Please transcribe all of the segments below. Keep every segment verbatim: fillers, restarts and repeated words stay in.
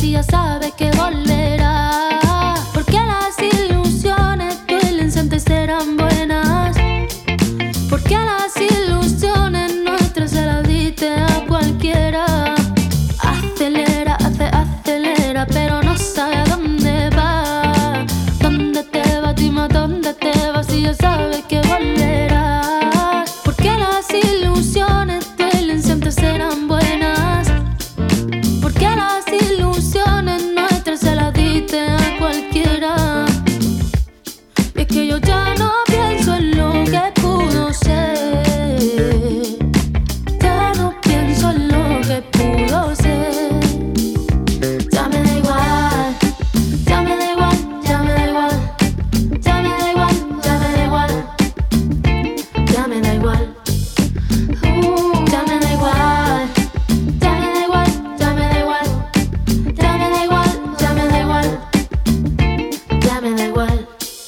si ya sabes que volverá? Porque las ilusiones duelen si antes eran buenas. Porque las ilusiones nuestras se las diste a cualquiera. Acelera, hace, acelera, pero no sabe a dónde va. ¿Dónde te vas? Dime a dónde te vas si ya sabes que volverás. Porque las ilusiones duelen si antes eran buenas. Porque las ilusiones nuestras se las diste a cualquiera. Y es que yo ya no pienso en lo que pudo ser. Ya no pienso en lo que pudo ser. Ya me da igual, ya me da igual, ya me da igual. Ya me da igual, ya me da igual. Ya me da igual. Uh, ya me da igual. Ya me da igual, ya me da igual. Ya me da igual, ya me da igual. Ya me da igual.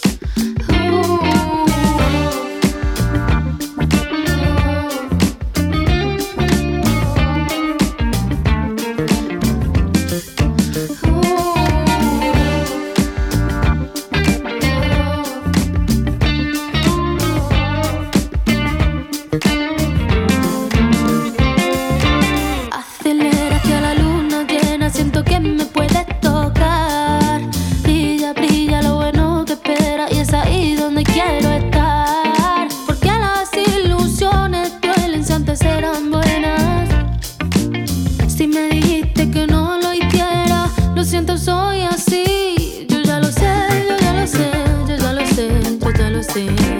Acelera hacia la luna llena, siento que me puedes tocar. Brilla, brilla lo bueno que espera y es ahí donde quiero estar. Porque las ilusiones duelen si antes eran buenas. Si me dijiste que no lo hiciera, lo siento, soy así. Yo ya lo sé, yo ya lo sé, yo ya lo sé, yo ya lo sé.